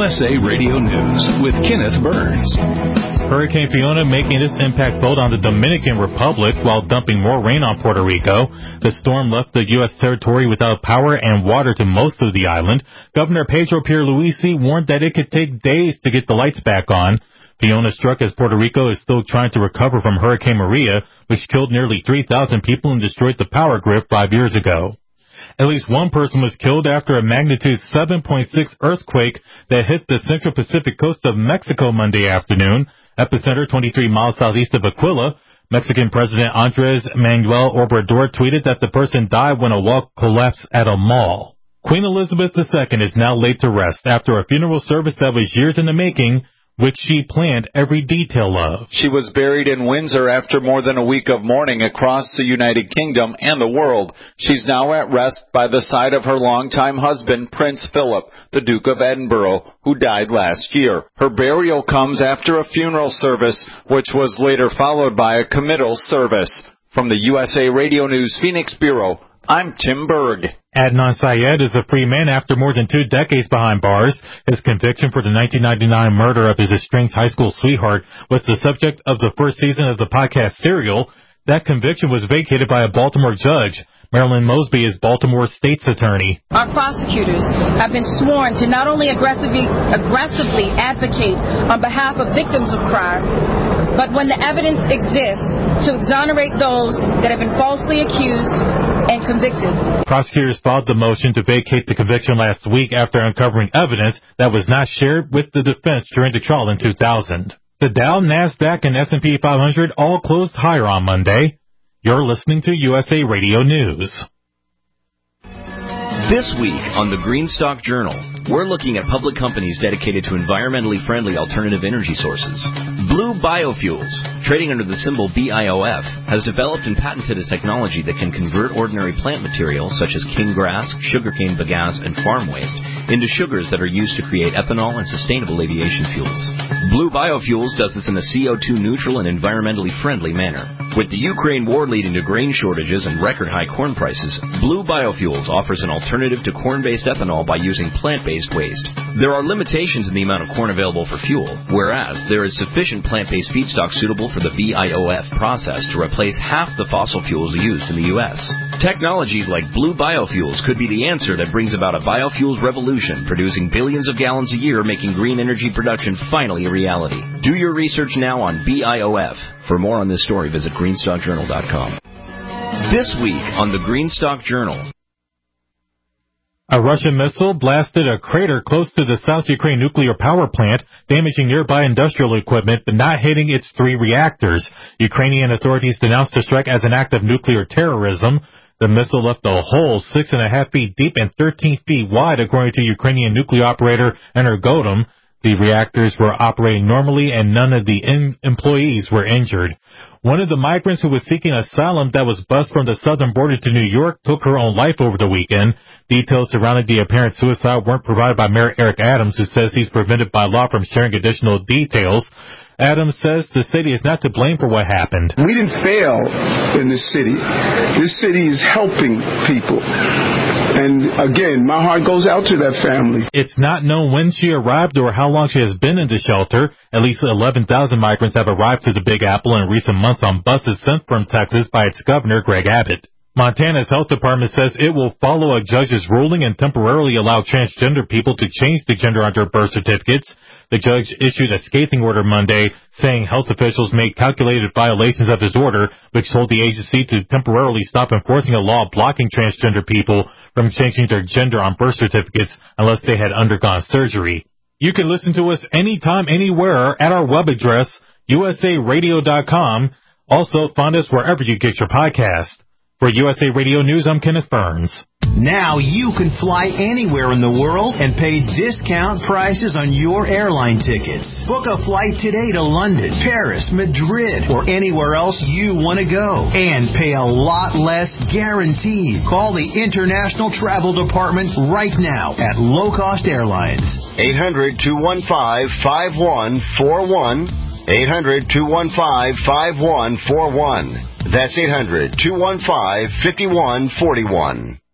USA Radio News with Kenneth Burns. Hurricane Fiona making its impact felt on the Dominican Republic while dumping more rain on Puerto Rico. The storm left the U.S. territory without power and water to most of the island. Governor Pedro Pierluisi warned that it could take days to get the lights back on. Fiona struck as Puerto Rico is still trying to recover from Hurricane Maria, which killed nearly 3,000 people and destroyed the power grid 5 years ago. At least one person was killed after a magnitude 7.6 earthquake that hit the central Pacific coast of Mexico Monday afternoon, epicenter 23 miles southeast of Aquila. Mexican President Andres Manuel Obrador tweeted that the person died when a wall collapsed at a mall. Queen Elizabeth II is now laid to rest after a funeral service that was years in the making, which she planned every detail of. She was buried in Windsor after more than a week of mourning across the United Kingdom and the world. She's now at rest by the side of her longtime husband, Prince Philip, the Duke of Edinburgh, who died last year. Her burial comes after a funeral service, which was later followed by a committal service. From the USA Radio News Phoenix Bureau, I'm Tim Berg. Adnan Syed is a free man after more than 2 decades behind bars. His conviction for the 1999 murder of his estranged high school sweetheart was the subject of the first season of the podcast Serial. That conviction was vacated by a Baltimore judge. Marilyn Mosby is Baltimore's state's attorney. Our prosecutors have been sworn to not only aggressively advocate on behalf of victims of crime, but when the evidence exists, to exonerate those that have been falsely accused and convicted. Prosecutors filed the motion to vacate the conviction last week after uncovering evidence that was not shared with the defense during the trial in 2000. The Dow, NASDAQ, and S&P 500 all closed higher on Monday. You're listening to USA Radio News. This week on the Greenstock Journal, we're looking at public companies dedicated to environmentally friendly alternative energy sources. Blue Biofuels, trading under the symbol BIOF, has developed and patented a technology that can convert ordinary plant materials such as king grass, sugarcane bagasse, and farm waste into sugars that are used to create ethanol and sustainable aviation fuels. Blue Biofuels does this in a CO2 neutral and environmentally friendly manner. With the Ukraine war leading to grain shortages and record high corn prices, Blue Biofuels offers an alternative to corn-based ethanol by using plant-based waste. There are limitations in the amount of corn available for fuel, whereas there is sufficient plant-based feedstock suitable for the BIOF process to replace half the fossil fuels used in the U.S. Technologies like Blue Biofuels could be the answer that brings about a biofuels revolution, producing billions of gallons a year, making green energy production finally a reality. Do your research now on BIOF. For more on this story, visit greenstockjournal.com. This week on the Greenstock Journal. A Russian missile blasted a crater close to the South Ukraine nuclear power plant, damaging nearby industrial equipment but not hitting its 3 reactors. Ukrainian authorities denounced the strike as an act of nuclear terrorism. The missile left a hole 6.5 feet deep and 13 feet wide, according to Ukrainian nuclear operator Energodom. The reactors were operating normally and none of the employees were injured. One of the migrants who was seeking asylum that was bused from the southern border to New York took her own life over the weekend. Details surrounding the apparent suicide weren't provided by Mayor Eric Adams, who says he's prevented by law from sharing additional details. Adams says the city is not to blame for what happened. We didn't fail in this city. This city is helping people. And again, my heart goes out to that family. It's not known when she arrived or how long she has been in the shelter. At least 11,000 migrants have arrived to the Big Apple in recent months on buses sent from Texas by its governor, Greg Abbott. Montana's health department says it will follow a judge's ruling and temporarily allow transgender people to change the gender on their birth certificates. The judge issued a scathing order Monday, saying health officials made calculated violations of his order, which told the agency to temporarily stop enforcing a law blocking transgender people from changing their gender on birth certificates unless they had undergone surgery. You can listen to us anytime, anywhere at our web address, usaradio.com. Also, find us wherever you get your podcast. For USA Radio News, I'm Kenneth Burns. Now you can fly anywhere in the world and pay discount prices on your airline tickets. Book a flight today to London, Paris, Madrid, or anywhere else you want to go. And pay a lot less guaranteed. Call the International Travel Department right now at Low Cost Airlines. 800-215-5141. 800-215-5141. That's 800-215-5141.